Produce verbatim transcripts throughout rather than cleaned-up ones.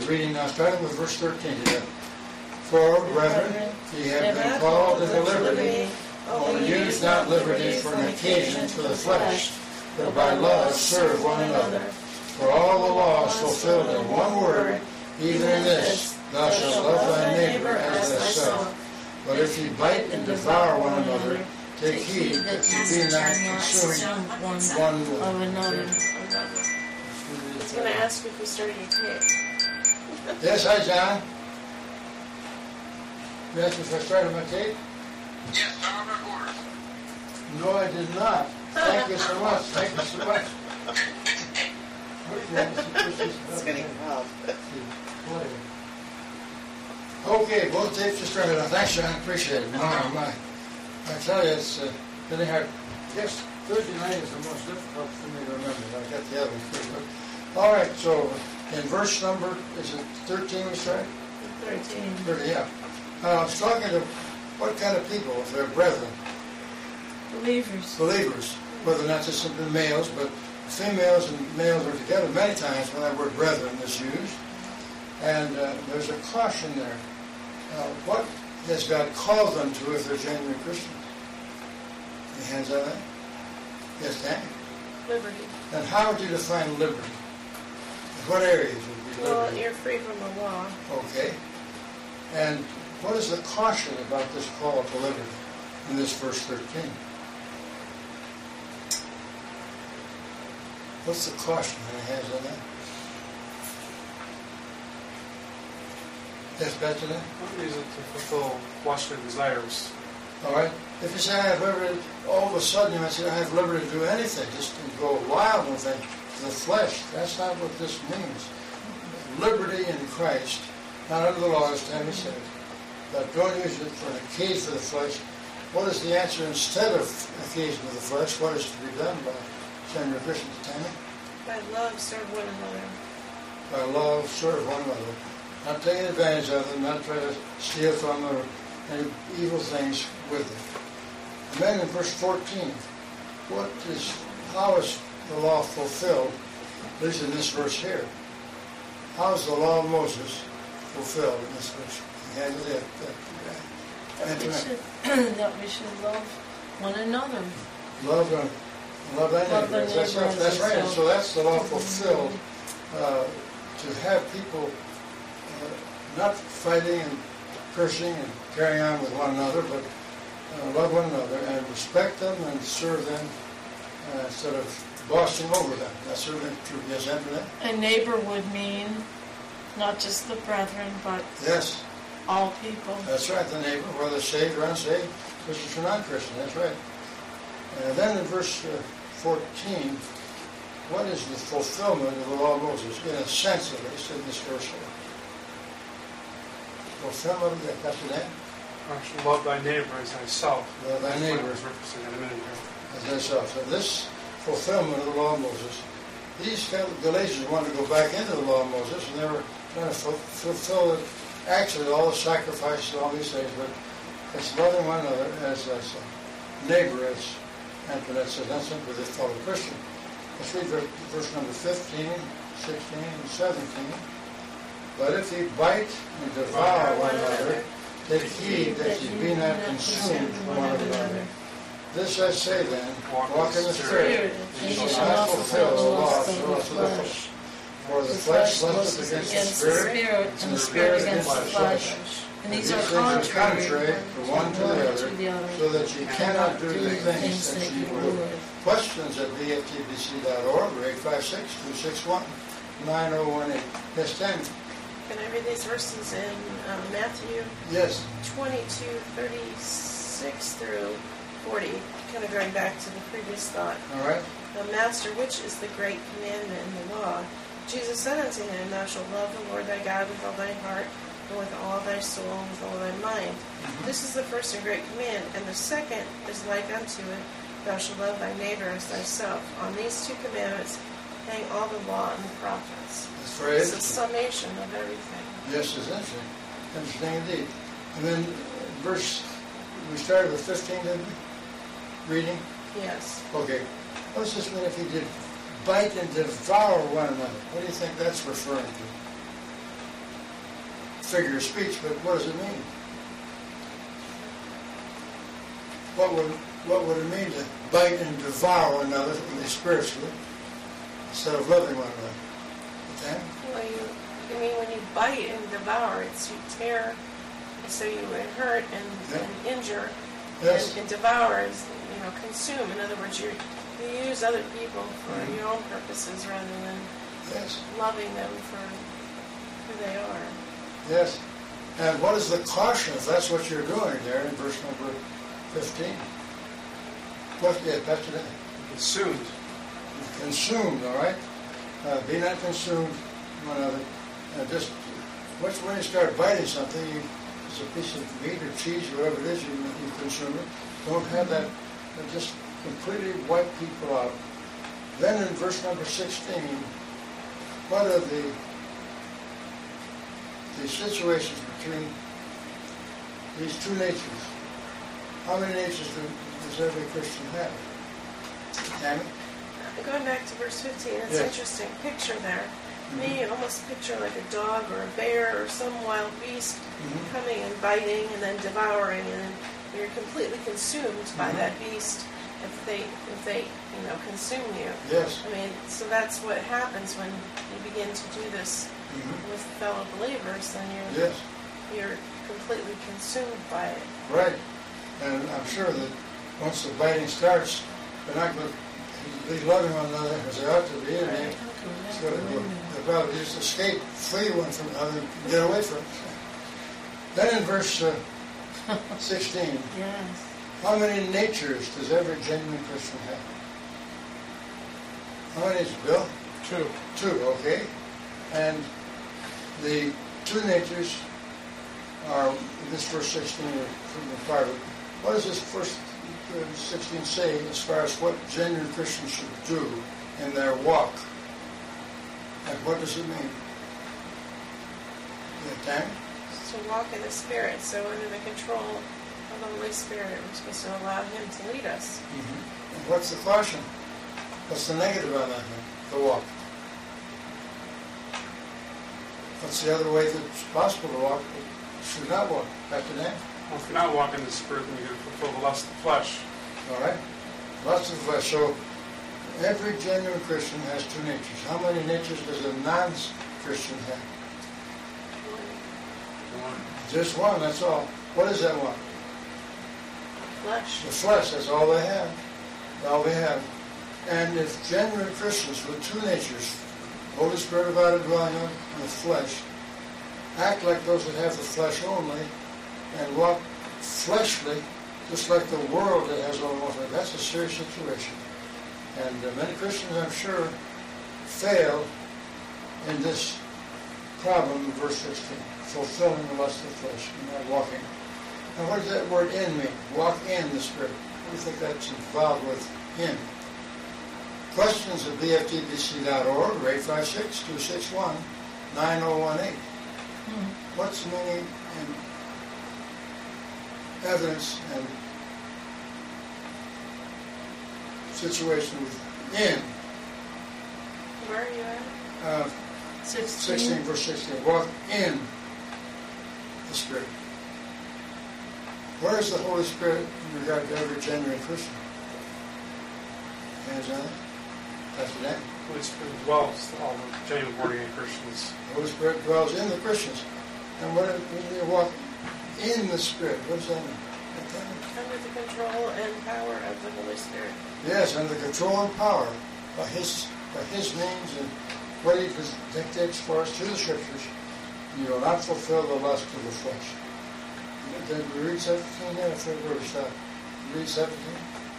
reading now, starting with verse thirteen today. For, brethren, ye have been called into liberty, only use not liberty for an occasion to the flesh, but by love serve one another. For all the law is fulfilled in one word, even in this, thou shalt love thy neighbor as thyself. But if ye bite and devour one another, take heed that ye be not consuming one of another. I was going to ask you if you started your tape. Yes, hi, John. You asked me if I started my tape? Yes, I'm recording. No, I did not. Thank you so much. Thank you so much. It's getting wild. Okay, both tapes are started. Thanks, John. Appreciate it. My, my. I tell you, it's uh, really hard. Yes, Thursday night is the most difficult for me to remember. I got the other one pretty good. All right, so in verse number, is it thirteen we started? thirteen. thirty, yeah. Uh, I was talking to what kind of people, if they're brethren? Believers. Believers, whether not just simply males, but females and males are together many times when that word brethren is used. And uh, there's a caution there. Uh, what has God called them to if they're genuine Christians? Any hands on that? Yes, Dan? Liberty. And how would you define liberty? In what areas would be liberty? Well, you're free from the law. Okay. And what is the caution about this call to liberty in this verse thirteen? What's the caution? Any hands on that? Yes, Bethany? What is it to fulfill fleshly desires? All right. If you say I have liberty, all of a sudden you might say I have liberty to do anything, just to go wild with it, the flesh. That's not what this means. Liberty in Christ, not under the law, as Tammy said, but don't use it for an occasion for the flesh. What is the answer instead of occasion of the flesh? What is to be done by genuine Christians, Tammy? By love, serve one another. By love, serve one another. Not taking advantage of them, not trying to steal from them, or any evil things with them. And then in verse fourteen, what is, how is the law fulfilled, at least in this verse here? How is the law of Moses fulfilled in this verse? Yeah, that, that, That we, should, that we should love one another. Love, uh, love thy Love neighbor. thy That's, neighbor that's, as that's right. yourself. So that's the law fulfilled. Uh, to have people uh, not fighting and cursing and carrying on with one another, but uh, love one another and respect them and serve them uh, instead of bossing over them. That's certainly true. Yes, Antoinette? A neighbor would mean not just the brethren, but Yes, all people. that's right. The neighbor, whether saved or unsaved, Christian or non-Christian. That's right. And then in verse uh, fourteen, what is the fulfillment of the law of Moses, in a sense at least, in this verse here? Fulfillment of that, that's the name? Actually, love thy neighbor as thyself. Love thy That's what I neighbor was referencing in a minute ago. as thyself. So this fulfillment of the law of Moses, these Galatians wanted to go back into the law of Moses, and they were trying to fu- fulfill it, actually all the sacrifices, all these things, but it's loving one another as thyself. Neighbor, as Antoinette says, not simply the fellow Christian. Let's read verse, verse number fifteen, sixteen, and seventeen. But if ye bite and devour one another, take heed that ye be not consumed one of another. This I say then, walk in the Spirit, and ye shall not fulfill the law of the flesh. For the flesh lusteth against the Spirit, and the Spirit against the flesh. And these are contrary to one to the other, so that ye cannot do the things that ye would. Questions at v f t b c dot org or eight five six, two six one, nine zero one eight. Yes, ten. Can I read these verses in um, Matthew Yes. twenty-two, thirty-six through forty, kind of going back to the previous thought. All right. The Master, which is the great commandment in the law? Jesus said unto him, Thou shalt love the Lord thy God with all thy heart, and with all thy soul, and with all thy mind. Mm-hmm. This is the first and great command, and the second is like unto it, Thou shalt love thy neighbor as thyself. On these two commandments hang all the law and the prophets. That's very It's a interesting. summation of everything. Yes, it's interesting. Interesting indeed. And then verse, we started with fifteen, didn't we? Reading? Yes. Okay. What does this mean if he did bite and devour one another? What do you think that's referring to? figure of speech, but what does it mean? What would what would it mean to bite and devour one another spiritually instead of loving one another? Okay? Well, you, I mean, when you bite and devour, it's you tear, so you hurt and, Yeah. and injure, Yes. and, and devour is, you know, consume. In other words, you you use other people for Mhm. your own purposes rather than Yes. loving them for who they are. Yes. And what is the caution if that's what you're doing there in verse number fifteen? What, yeah, Pastor Dan. Consumed. Consumed, all right? Uh, be not consumed one another. Uh, just, once when you start biting something, you, it's a piece of meat or cheese or whatever it is, you, you consume it. Don't have that, uh, just completely wipe people out. Then in verse number sixteen, what are the the situations between these two natures? How many natures do, does every Christian have? Tammy? Going back to verse fifteen, it's Yes. interesting picture there. To me, you almost picture like a dog or a bear or some wild beast Mhm. coming and biting and then devouring, and then you're completely consumed by Mhm. that beast if they if they you know consume you. Yes. I mean, so that's what happens when you begin to do this Mhm. with fellow believers. Then you're Yes. you're completely consumed by it. Right. And I'm sure that once the biting starts, they're not going to be loving one another as they ought to be. And they, it's going to go, they'll probably just escape, flee one from another, and get away from it. Then in verse uh, sixteen, Yes. how many natures does every genuine Christian have? How many is it, Bill? Two. Two, okay. And the two natures are, in this verse sixteen from the Bible. What does this verse uh, sixteen say as far as what genuine Christians should do in their walk? And what does it mean? Yeah, Tammy? To walk in the Spirit, so under the control of the Holy Spirit, we're supposed to allow Him to lead us. Mm-hmm. And what's the caution? What's the negative on that thing? The walk. What's the other way that it's possible to walk, but should not walk? After that? Well, if you're not walking in the Spirit, then you're going to fulfill the lust of the flesh. All right? Lots of flesh. So every genuine Christian has two natures. How many natures does a non-Christian have? One. Just one, that's all. What is that one? Flesh. The flesh, that's all they have. All they have. And if genuine Christians with two natures, Holy Spirit of God dwelling on and the flesh, act like those that have the flesh only and walk fleshly, just like the world that has only one flesh, that's a serious situation. And uh, many Christians, I'm sure, fail in this problem in verse sixteen, fulfilling the lust of the flesh and not walking. Now, what does that word "in" mean? Walk in the Spirit. What do you think that's involved with "in"? Questions at b f t b c dot org or eight five six, two six one, nine zero one eight. Hmm. What's the meaning and evidence and situation with "in"? Where are you at? Uh, Sixteen. sixteen, verse sixteen. Walk in the Spirit. Where is the Holy Spirit in regard to every genuine Christian? Hands on it. After that, The Holy Spirit dwells all the genuine born-again Christians. the Holy Spirit dwells in the Christians. And what when you walk in the Spirit, what does that mean? Under the control and power of the Holy Spirit. Yes, under the control and power by His by His means and what He dictates for us through the Scriptures. You will not fulfill the lust of the flesh. Did we read seventeen yet? I forget where we stopped. Read seventeen?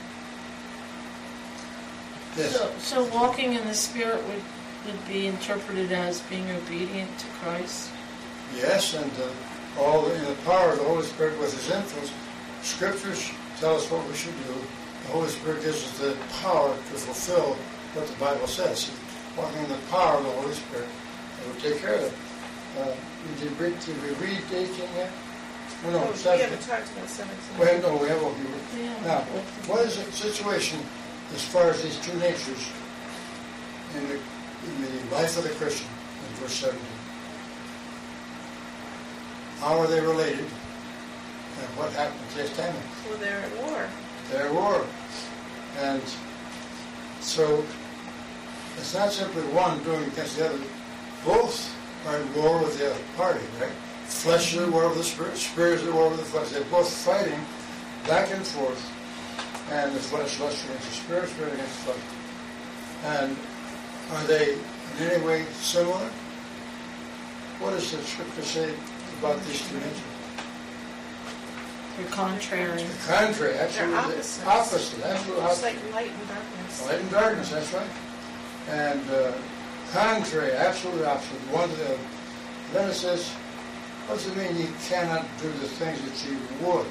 Yes. So, so walking in the Spirit would, would be interpreted as being obedient to Christ. Yes, and uh, all the, in the power of the Holy Spirit with His influence, Scriptures tell us what we should do. The Holy Spirit gives us the power to fulfill what the Bible says. Walking in the power of the Holy Spirit, it will take care of it. Uh, did, we, did we read eighteen yet? Oh, no, Oh, we seventeen. haven't talked about seventeen. Well, no, we haven't. Yeah. Now, what is the situation as far as these two natures in the, in the life of the Christian in verse seventeen? how are they related? And what happened to this time? Well, they're at war. They're at war. And so it's not simply one doing against the other. Both are at war with the other party, right? Flesh is at war with the spirit, spirit is at war with the flesh. They're both fighting back and forth, and the flesh lusts against the spirit, spirit against the flesh. And are they in any way similar? What does the scripture say about these two natures? They're contrary. The contrary, absolutely. They're opposites. Opposite, absolutely It's opposite. like light and darkness. Light and darkness, that's right. And uh, contrary, absolutely opposite, one to the other. Then it says, what does it mean you cannot do the things that you would?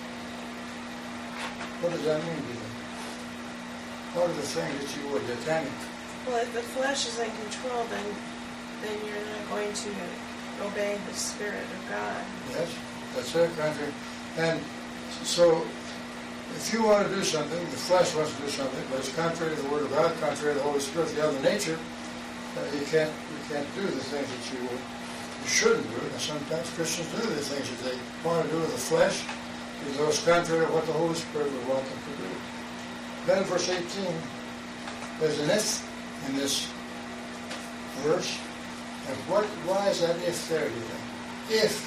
What does that mean to you? What are the things that you would? You can. Well, if the flesh is in control, then then you're not going to obey the Spirit of God. Yes, that's it, contrary. And so, if you want to do something, the flesh wants to do something, but it's contrary to the Word of God, contrary to the Holy Spirit, the other nature, uh, you can't you can't do the things that you would. You shouldn't do it, and sometimes Christians do the things that they want to do with the flesh, because it's contrary to what the Holy Spirit would want them to do. Then in verse eighteen, there's an if in this verse. And what? Why is that if there, do you think? If.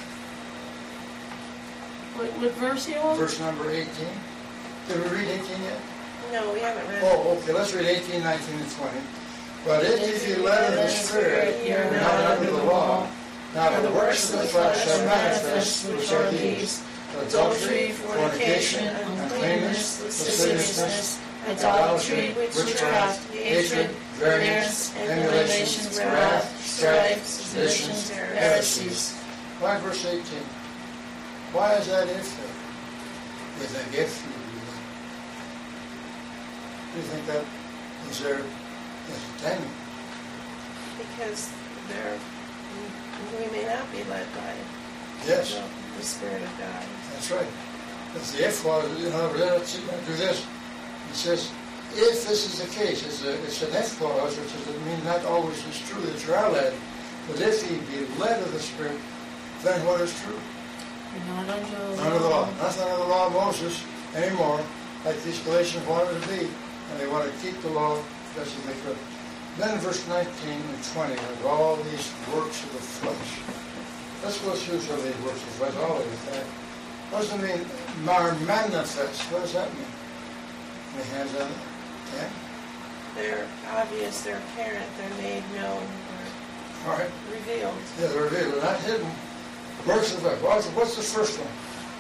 What, what verse are you on? Verse number eighteen. Did we read eighteen yet? No, we haven't read it. Oh, okay, let's read eighteen, nineteen, and twenty. But if ye be led of the Spirit, ye are not under the law. Now the works of the flesh are manifest, which are these: adultery, fornication, uncleanness, lasciviousness, idolatry, witchcraft, hatred, variance, emulations, wrath, strife, seditions, heresies. Why verse eighteen? Why is that if there? You think if you do that? Do you think that is there is intended? Because they're, we may not be led by Yes, the, the Spirit of God. that's right. That's the if clause. You know, let's do this. It says, if this is the case, it's, a, it's an if clause, which doesn't mean not always is true that you are led. But if ye be led of the Spirit, then what is true? You're not under the Under the law. law. Not under the law of Moses anymore, like these Galatians wanted to be. And they want to keep the law best as they could. Then in verse nineteen and twenty, there's all these works of the flesh. Let's go through some of these works of the flesh, all of them. What does it mean? Are manifest. What does that mean? Any hands on it? Yeah? They're obvious, they're apparent, they're made known, All right. or revealed. Yeah, they're revealed. They're not hidden. Works of the flesh. What's, what's the first one?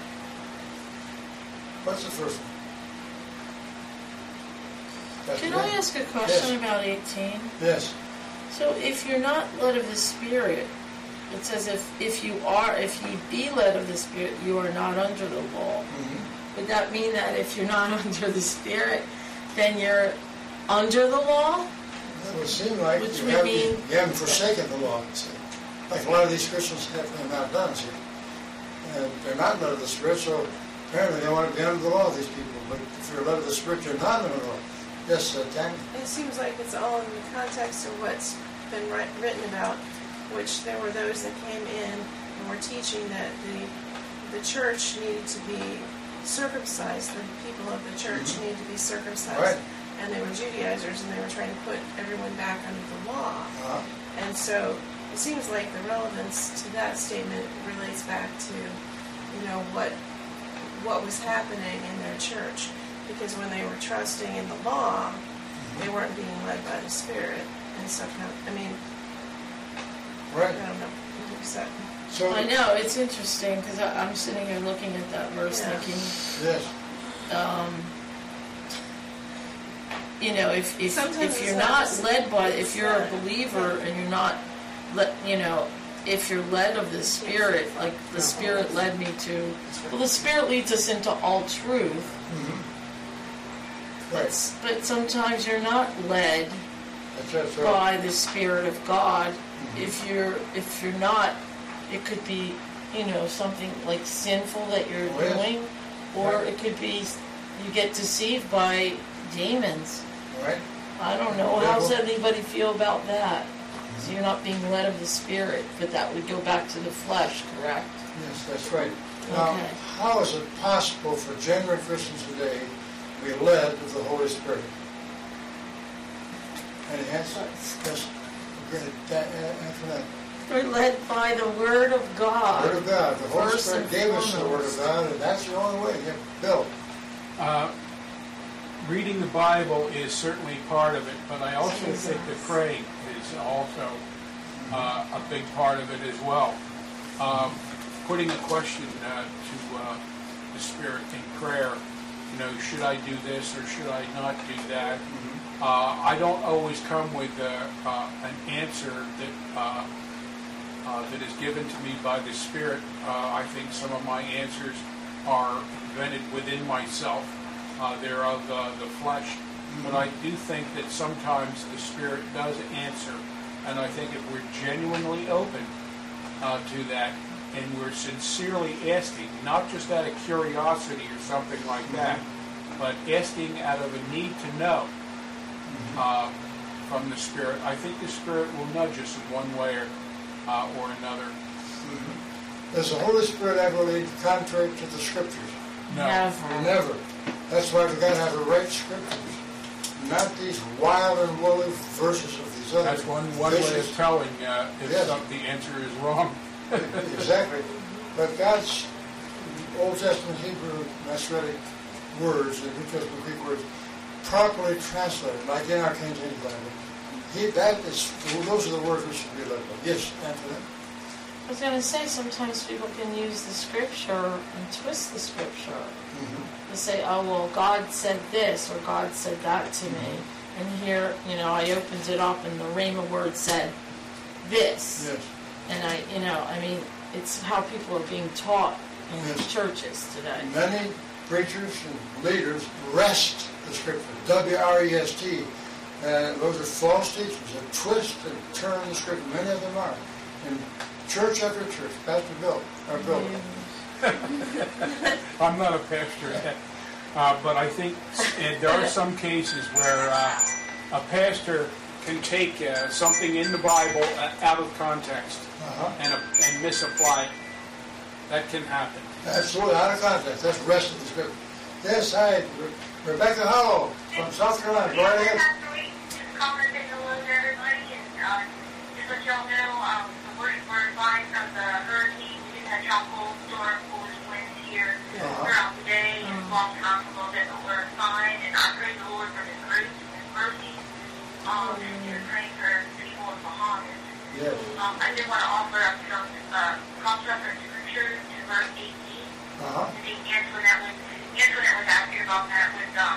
What's the first one? That's Can it. I ask a question Yes. about eighteen? Yes. So if you're not led of the Spirit, it says if, if you are, if you be led of the Spirit, you are not under the law. Mm-hmm. Would that mean that if you're not under the Spirit, then you're under the law? That would seem like Which you, would have, mean- you haven't forsaken the law. See? Like a lot of these Christians have not done, see. And they're not led of the Spirit, so apparently they want to be under the law, these people. But if you're led of the Spirit, you're not under the law. Yes, uh, Tammy? It seems like it's all in the context of what's been wri- written about, which there were those that came in and were teaching that the the church needed to be circumcised, the people of the church Mhm. needed to be circumcised. Right. And they were Judaizers, and they were trying to put everyone back under the law. Uh-huh. And so it seems like the relevance to that statement relates back to, you know, what what was happening in their church. Because when they were trusting in the law, they weren't being led by the Spirit. And so, I mean, Right. I don't know. Is that, So, I know, it's interesting, because I'm sitting here looking at that verse Yeah. thinking, yes. um, you know, if if, Sometimes if it's you're not not just- led by, if you're a Yeah. believer and you're not, let you know, if you're led of the Spirit, like the Spirit led me to, well, the Spirit leads us into all truth, Mm-hmm. Right. but, but sometimes you're not led That's, that's right. by the Spirit of God. Mhm. If you're if you're not, it could be, you know, something like sinful that you're Oh, yes. doing, or Right. it could be you get deceived by demons. Right? I don't know. How does anybody feel about that? So you're not being led of the Spirit, but that would go back to the flesh, correct? Yes, that's right. Now, Okay. how is it possible for genuine Christians today to be led of the Holy Spirit? Any answer? Yes. Great. That, uh, answer that. We're led by the Word of God. Word of God. The Holy First Spirit and gave us the Word of foremost. God, and that's the only way. Yeah, Bill. Uh, reading the Bible is certainly part of it, but I also think that praying is also uh, a big part of it as well. Um, putting a question uh, to uh, the Spirit in prayer, you know, should I do this or should I not do that? Uh, I don't always come with uh, uh, an answer that uh, uh, that is given to me by the Spirit. Uh, I think some of my answers are invented within myself. Uh, they're of uh, the flesh. But I do think that sometimes the Spirit does answer. And I think if we're genuinely open uh, to that, and we're sincerely asking, not just out of curiosity or something like that, but asking out of a need to know uh, from the Spirit, I think the Spirit will nudge us in one way or, uh, or another. Does the Holy Spirit ever lead contrary to the Scriptures? No. Never. Never. That's why we've got to have the right Scriptures, not these wild and woolly verses of these other. That's one, one way of vicious- telling uh, if Yes. some, the answer is wrong. Exactly. But God's Old Testament Hebrew Masoretic words, the New Testament Greek words, properly translated, like in our King James Bible, he, that is, those are the words we should be led by. Yes, Anthony? I was going to say, sometimes people can use the Scripture and twist the Scripture. Mm-hmm. To say, oh, well, God said this, or God said that to me. And here, you know, I opened it up and the Rhema word said this. Yes. And I, you know, I mean, it's how people are being taught in Yes. churches today. Many preachers and leaders wrest the Scripture, W R E S T. And those are false teachers that twist and turn the Scripture. Many of them are. In church after church, Pastor Bill, or Bill. I'm not a pastor yet, uh, but I think and there are some cases where uh, a pastor can take uh, something in the Bible uh, out of context Uh-huh. and, uh, and misapply it. That can happen. Absolutely, out of context. That's the rest of the Scripture. Yes, hi, Re- Rebecca Hollow from South Carolina. Go right ahead. Just calling to say hello to everybody, and uh, just let y'all know, um, the worst were fine from the hurricane. We didn't have tropical storm force winds here Uh-huh. throughout the day, and long time a little bit, but we're fine. And I praise the Lord for His grace and His mercy. Um, and you're praying for people in Bahamas. Yes. Um, I did want to offer up some uh, cross-reference scripture to verse eighteen. Uh-huh. I think Antoinette was, Antoinette was asking about that with um,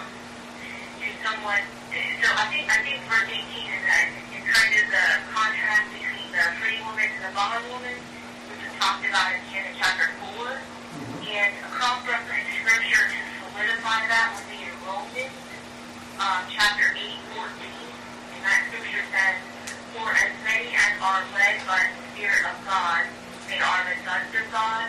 to someone. So I think I think verse eighteen is, uh, is kind of the contrast between the free woman and the bondwoman, which is talked about at the end of chapter four. And a cross-reference scripture to solidify that would be in Romans, um, chapter eight, fourteen. And that scripture says, "For as many as are led by the Spirit of God, they are the sons of God."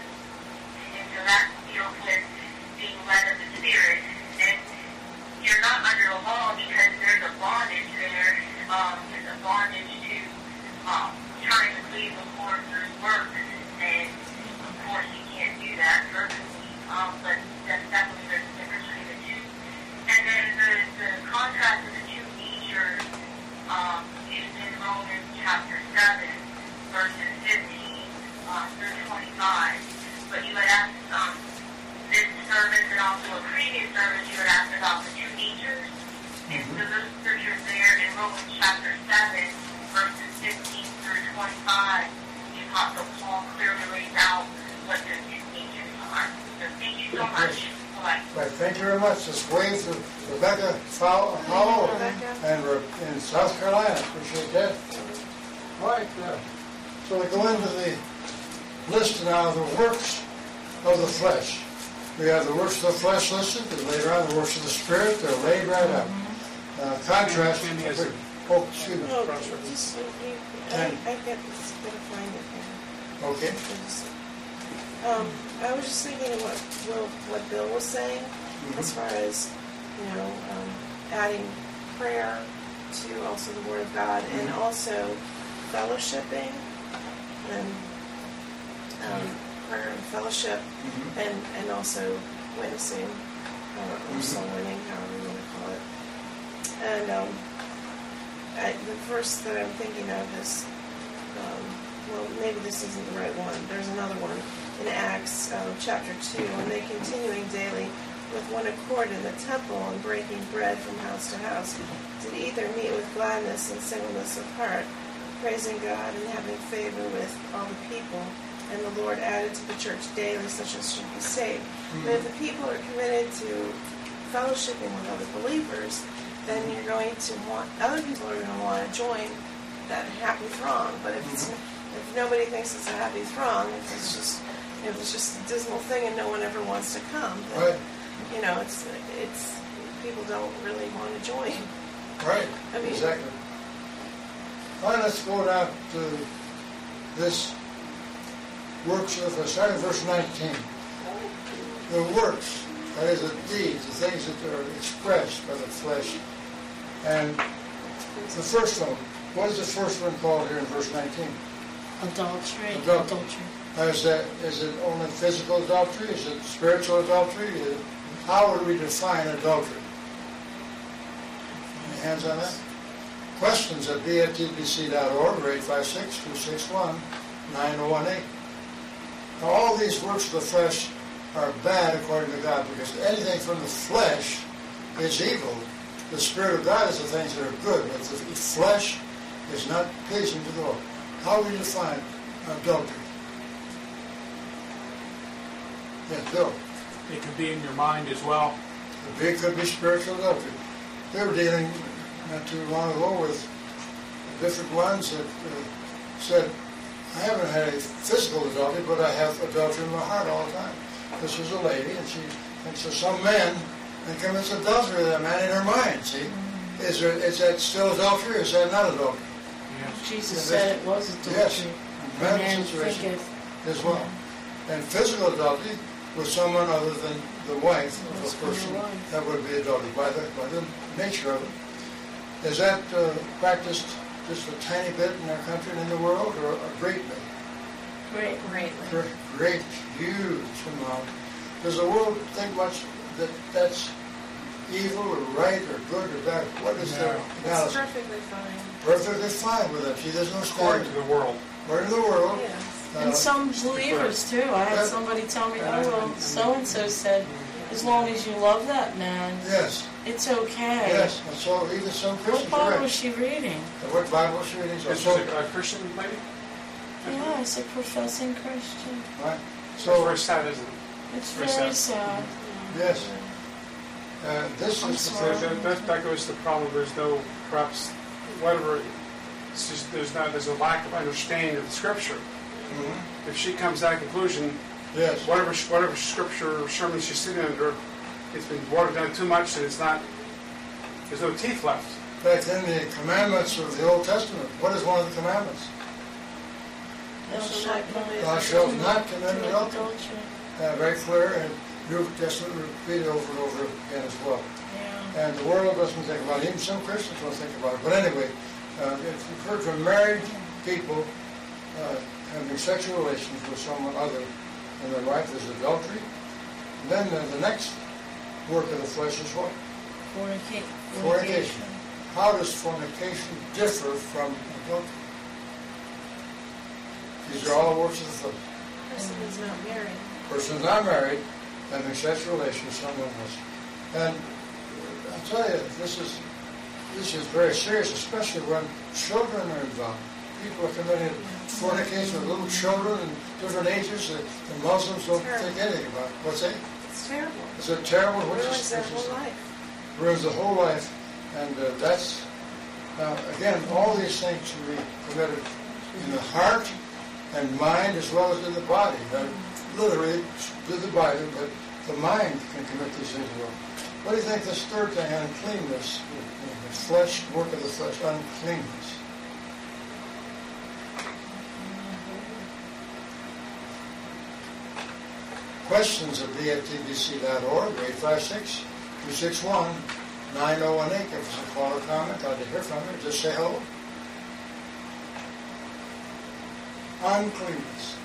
And so that deals with being led of the Spirit. And you're not under the law because there's a bondage there. Um, there's a bondage to um, trying to please the Lord through works. And of course, you can't do that perfectly. Um, but that's definitely the difference between the two. And then the, the contrast of the two natures um, is in Romans chapter seven, verses fifteen uh, through twenty-five. But you had asked um, this service and also a previous service, you had asked about the two natures. And so those scriptures there in Romans chapter seven, verses fifteen through twenty-five, the Apostle Paul clearly lays out what those two natures are. So thank you so much. Bye. Right, thank you very much. This wave to Rebecca Fow- Hollow Rebecca. and Re- in South Carolina. Appreciate that. Right, uh, so we go into the list now of the works of the flesh. We have the works of the flesh listed, and later on the works of the Spirit. They're laid right out. Uh, contrast. Maybe as a- Oh, excuse me. No, just, you, I, I get this, gotta find it here. Okay. Just- Um, I was just thinking of what Will, what Bill was saying, as far as, you know, um, adding prayer to also the Word of God, and also fellowshipping and um, prayer and fellowship, Mhm. and, and also witnessing, or, or soul winning, however you want to call it. And um, I, the verse that I'm thinking of is, um, well, maybe this isn't the right one. There's another one in Acts um, chapter two, and they continuing daily with one accord in the temple and breaking bread from house to house, did eat their meat with gladness and singleness of heart, praising God and having favor with all the people. And the Lord added to the church daily such as should be saved. Mm-hmm. But if the people are committed to fellowshipping with other believers, then you're going to want, other people are going to want to join that happy throng. But if it's, if nobody thinks it's a happy throng, if it's just, if it's just a dismal thing and no one ever wants to come, then, Right. you know, it's, it's, people don't really want to join. Right, I mean- exactly. All right, let's go down to this works of, uh, starting verse nineteen. The works, that is the deeds, the things that are expressed by the flesh. And the first one, what is the first one called here in verse nineteen? Adultery. Adultery. Adultery. Now, is that, is it only physical adultery? Is it spiritual adultery? Is it- How would we define adultery? Any hands on that? Questions at b f t b c dot org or eight five six, two six one, nine oh one eight. Now, all these works of the flesh are bad according to God, because anything from the flesh is evil. The Spirit of God is the things that are good, but the flesh is not pleasing to the Lord. How do we define adultery? Yeah, Bill. It can be in your mind as well. It could be spiritual adultery. We were dealing not too long ago with different ones that uh, said, I haven't had a physical adultery, but I have adultery in my heart all the time. This was a lady, and she thinks of some man and commits adultery with that man in her mind, see? Is, there, is that still adultery, or is that not adultery? Yes. Jesus Yeah, said it was adultery. Yes, And mental then situation thinketh, as well. And physical adultery with someone other than the wife of That's a person, the wife. that would be adultery by the, by the nature of it. Is that uh, practiced just a tiny bit in our country and in the world, or a great bit? great, greatly. Great, great, huge amount. Does the world think much that that's evil or right or good or bad? What is their No. It's analysis? perfectly fine. Perfectly fine with them. See, there's no According standard. to the world. According to the world. Yes. uh, And some believers too. I had somebody tell me, oh, well, so-and-so said, as long as you love that man, Yes, it's okay. yes. And so even some What Christians are Bible right. was she reading? What Bible is she reading? So, This so, is a, a Christian lady? Yeah, it's a professing Christian. right. So So, very sad, isn't it? It's Very very sad. sad. yes. Uh, this I'm is the sorry. So that, that, that goes to the problem. There's no, perhaps, whatever. It's just, there's not. There's a lack of understanding of the Scripture. Mhm. If she comes to that conclusion, Yes. whatever whatever Scripture or sermon she's sitting under, it's been watered down too much, and it's not. There's no teeth left. In fact, in the commandments of the Old Testament, what is one of the commandments? Thou shalt not Thou shalt not commit commit adultery. adultery. Uh, very clear, and New Testament repeated over and over again as well. Yeah. And the world doesn't think about it. Even some Christians don't think about it. But anyway, uh, if you've heard from married people uh, having sexual relations with someone other than their wife is adultery, and then uh, the next work of the flesh is what? Fornica- Fornication. How does fornication differ from adultery? These are all works of the flesh. Person is not married. Person's not married, having sexual relations with someone else. And uh, I'll tell you, this is this is very serious, especially when children are involved. People are committing fornication with little children in different ages that the Muslims don't Terrible. think anything about. What's that? It's terrible. Is it terrible? It What's ruins this- their what's this- whole life. ruins the whole life, and uh, that's, now again, all these things should be committed in the heart and mind as well as in the body. Now, literally, to the body, but the mind can commit these things as well. What do you think this third thing, uncleanness, the flesh, work of the flesh, uncleanness? Questions at b f t b c dot org, eight five six, two six one, nine oh one eight. Give us a call or comment. Glad to hear from you. Just say hello. uncleanness.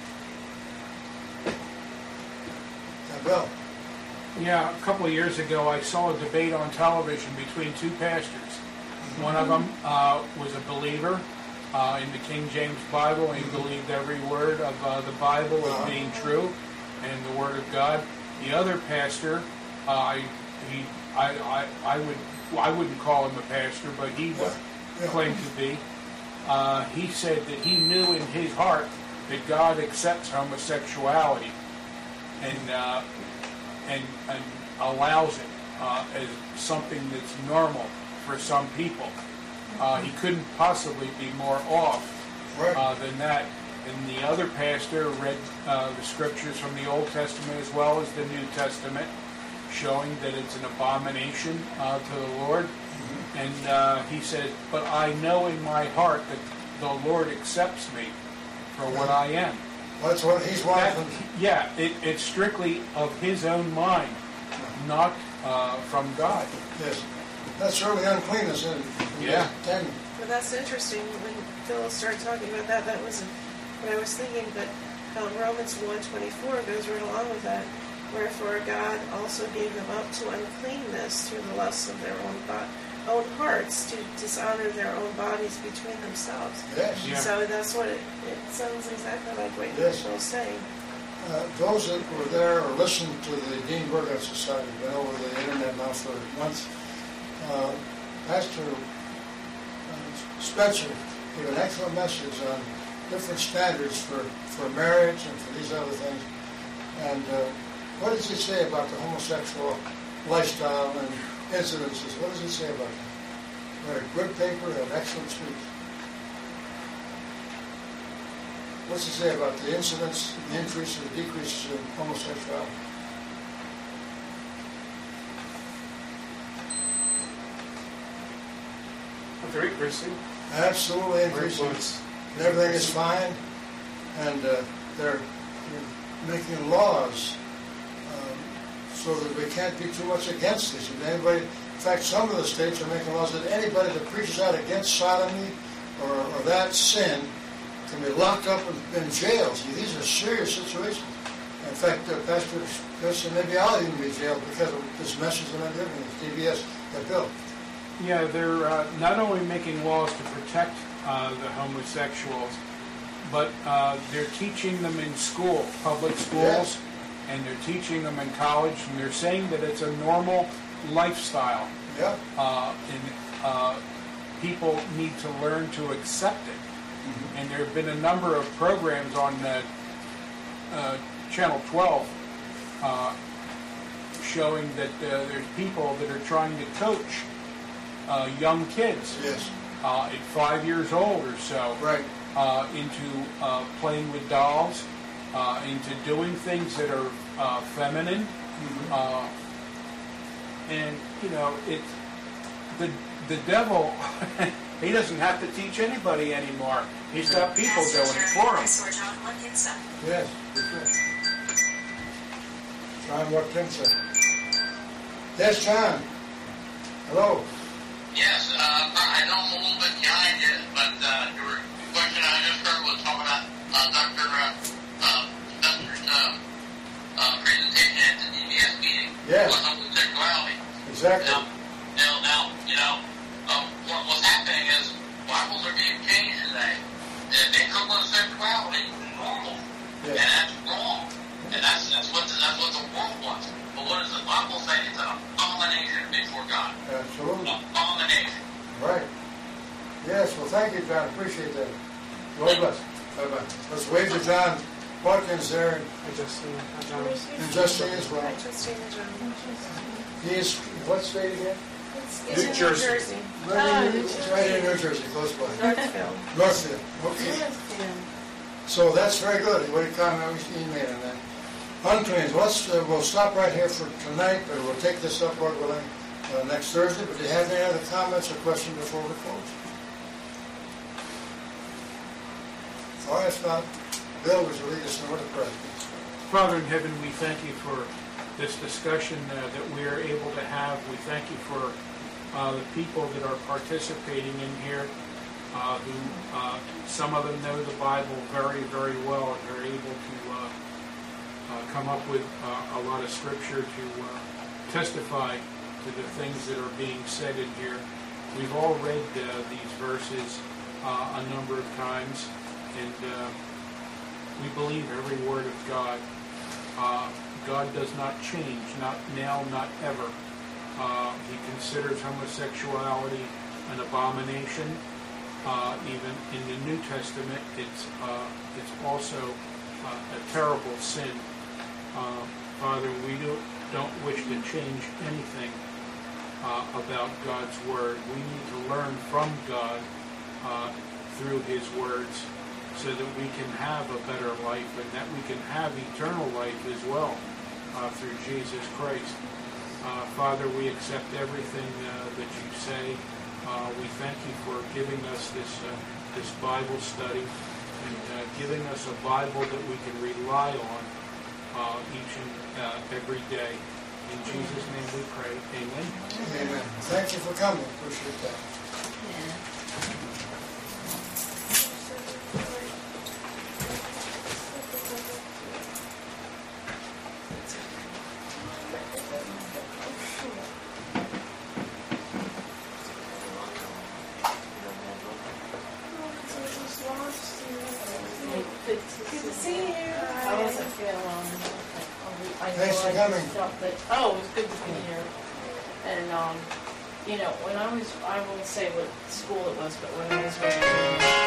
Now, Bill. Yeah, a couple of years ago, I saw a debate on television between two pastors. One of them uh, was a believer uh, in the King James Bible, and he believed every word of uh, the Bible as being true and the Word of God. The other pastor, uh, I, he, I, I, I would, I wouldn't call him a pastor, but he would claim to be. Uh, he said that he knew in his heart that God accepts homosexuality and uh, and, and allows it uh, as something that's normal for some people. Uh, he couldn't possibly be more off uh, than that. And the other pastor read uh, the scriptures from the Old Testament as well as the New Testament, showing that it's an abomination uh, to the Lord. Mm-hmm. And uh, he said, but I know in my heart that the Lord accepts me for what I am. That's what he's wanting. Yeah, it, it's strictly of his own mind, not uh, from God. Yes. That's certainly uncleanness. In, in yeah. ten. Well, that's interesting. When Phil started talking about that, that wasn't what I was thinking, but um, Romans one twenty-four goes right along with that. Wherefore God also gave them up to uncleanness through the lusts of their own bo- own hearts, to dishonor their own bodies between themselves. Yes. Yeah. So that's what it, it sounds exactly like what Yes. Phil's saying. Uh, those that were there or listened to the Dean Burgott Society, been over the internet now for months, uh, Pastor uh, Spencer gave an excellent message on different standards for, for marriage and for these other things. And uh, what does he say about the homosexual lifestyle and incidences? What does he say about that? He had a good paper, an excellent speech. What's he say about the incidents, the increases, the decreases in homosexuality? They're increasing. Absolutely Their increasing. influence. And everything is fine, and uh, they're, they're making laws um, so that we can't be too much against this. If anybody, in fact, some of the states are making laws that anybody that preaches out against sodomy or, or that sin can be locked up in, in jail. See, these are serious situations. In fact, uh, Pastor Christian, maybe I'll even be jailed because of this message that I'm giving you, T B S, that bill. Yeah, they're uh, not only making laws to protect uh, the homosexuals, but uh, they're teaching them in school, public schools, Yes. and they're teaching them in college, and they're saying that it's a normal lifestyle. Yeah. Uh, and uh, people need to learn to accept it. Mm-hmm. And there have been a number of programs on uh, uh, Channel twelve uh, showing that uh, there's people that are trying to coach uh, young kids Yes. uh, at five years old or so Right. uh, into uh, playing with dolls, uh, into doing things that are uh, feminine. Mm-hmm. Uh, and, you know, it, the, the devil, he doesn't have to teach anybody anymore. He's got people doing it for him. Yes. That's right. John Watkins. Yes, John. Hello. Yes, uh, I know I'm a little bit behind you, but uh, your question I just heard was talking about uh, Doctor Uh, uh, Spencer's uh, uh, presentation at the D B S meeting Yes. on homosexuality. Exactly. Now, now, now, you know, um, what, what's happening is Bibles are being changed today. They, they took homosexuality normal, Yes. and that's wrong. And that's that's what the, that's what the world wants. But what does the Bible say? It's an abomination before God. Absolutely. Abomination. Right. Yes, well, thank you, John. Appreciate that. Lord bless. Bye-bye. Let's wave to John Watkins there and, I just seen uh, John. and Justine as well. Right, Justine and John. He is, what state again? It's, New it's in Jersey. New Jersey. Right in, it's right in New Jersey, close by. Northfield. Northfield. Okay. So that's very good. What do you comment? We email on that. Unclean. Let's, uh, we'll stop right here for tonight, but we'll take this up, Lord willing, uh, next Thursday. But do you have any other comments or questions before we close? All right, if not, Bill, would you lead us in a word of prayer? Father in heaven, we thank you for this discussion uh, that we are able to have. We thank you for uh, the people that are participating in here. uh, who uh, some of them know the Bible very, very well, and they're able to uh, uh, come up with uh, a lot of scripture to uh, testify to the things that are being said in here. We've all read uh, these verses uh, a number of times, and uh, we believe every word of God. Uh, God does not change, not now, not ever. Uh, he considers homosexuality an abomination. Uh, even in the New Testament, it's uh, it's also uh, a terrible sin. Uh, Father, we do, don't wish to change anything uh, about God's Word. We need to learn from God uh, through His words so that we can have a better life and that we can have eternal life as well uh, through Jesus Christ. Uh, Father, we accept everything uh, that you say. Uh, we thank you for giving us this uh, this Bible study and uh, giving us a Bible that we can rely on uh, each and uh, every day. In Jesus' name we pray. Amen. Amen. Thank you for coming. Appreciate that. Yeah. Good to see you. I wasn't feeling. I Thanks for I coming. felt that- oh, it was good to be here. And um, you know, when I was, I won't say what school it was, but when I was working.